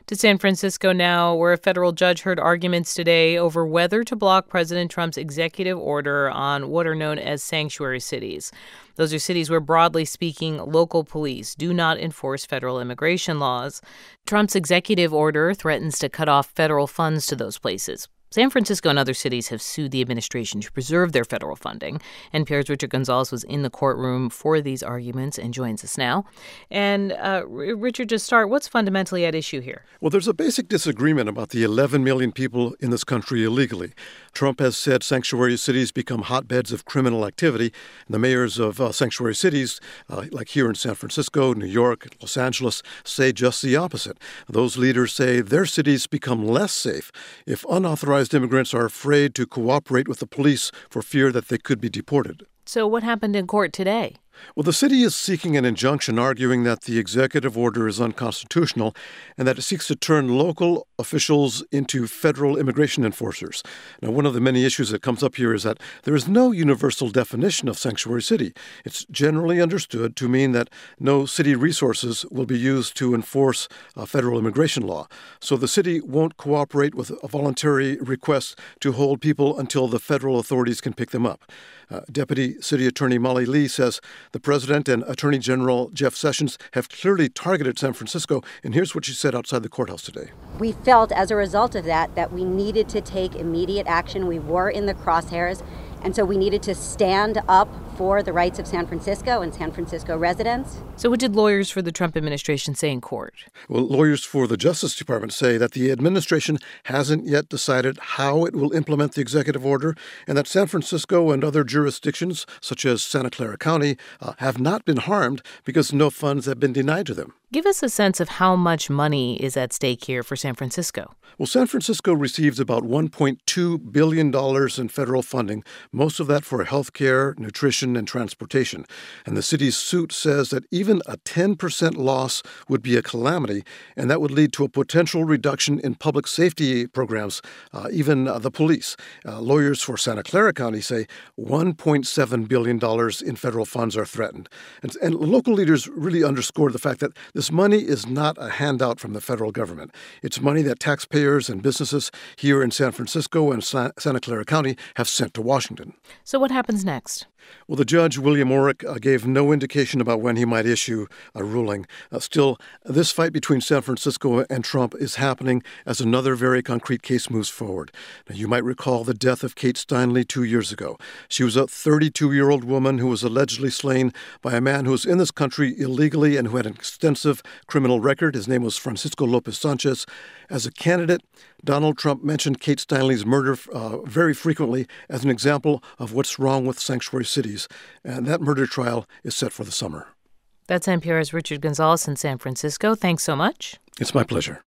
To San Francisco now, where a federal judge heard arguments today over whether to block President Trump's executive order on what are known as sanctuary cities. Those are cities where, broadly speaking, local police do not enforce federal immigration laws. Trump's executive order threatens to cut off federal funds to those places. San Francisco and other cities have sued the administration to preserve their federal funding. NPR's Richard Gonzalez was in the courtroom for these arguments and joins us now. And Richard, to start, what's fundamentally at issue here? Well, there's a basic disagreement about the 11 million people in this country illegally. Trump has said sanctuary cities become hotbeds of criminal activity. And the mayors of sanctuary cities, like here in San Francisco, New York, Los Angeles, say just the opposite. Those leaders say their cities become less safe if unauthorized immigrants are afraid to cooperate with the police for fear that they could be deported. So what happened in court today? Well, the city is seeking an injunction arguing that the executive order is unconstitutional and that it seeks to turn local officials into federal immigration enforcers. Now, one of the many issues that comes up here is that there is no universal definition of sanctuary city. It's generally understood to mean that no city resources will be used to enforce federal immigration law. So the city won't cooperate with a voluntary request to hold people until the federal authorities can pick them up. Deputy City Attorney Molly Lee says the president and Attorney General Jeff Sessions have clearly targeted San Francisco, and here's what she said outside the courthouse today. We felt as a result of that we needed to take immediate action. We were in the crosshairs, and so we needed to stand up for the rights of San Francisco and San Francisco residents. So what did lawyers for the Trump administration say in court? Well, lawyers for the Justice Department say that the administration hasn't yet decided how it will implement the executive order and that San Francisco and other jurisdictions, such as Santa Clara County, have not been harmed because no funds have been denied to them. Give us a sense of how much money is at stake here for San Francisco. Well, San Francisco receives about $1.2 billion in federal funding, most of that for health care, nutrition, and transportation. And the city's suit says that even a 10% loss would be a calamity, and that would lead to a potential reduction in public safety programs, even the police. Lawyers for Santa Clara County say $1.7 billion in federal funds are threatened. And local leaders really underscore the fact that this money is not a handout from the federal government. It's money that taxpayers and businesses here in San Francisco and Santa Clara County have sent to Washington. So what happens next? Well, the judge, William Orrick, gave no indication about when he might issue a ruling. Still, this fight between San Francisco and Trump is happening as another very concrete case moves forward. Now, you might recall the death of Kate Steinle 2 years ago. She was a 32-year-old woman who was allegedly slain by a man who was in this country illegally and who had an extensive criminal record. His name was Francisco Lopez Sanchez. As a candidate, Donald Trump mentioned Kate Steinle's murder very frequently as an example of what's wrong with sanctuary cities. And that murder trial is set for the summer. That's NPR's Richard Gonzalez in San Francisco. Thanks so much. It's my pleasure.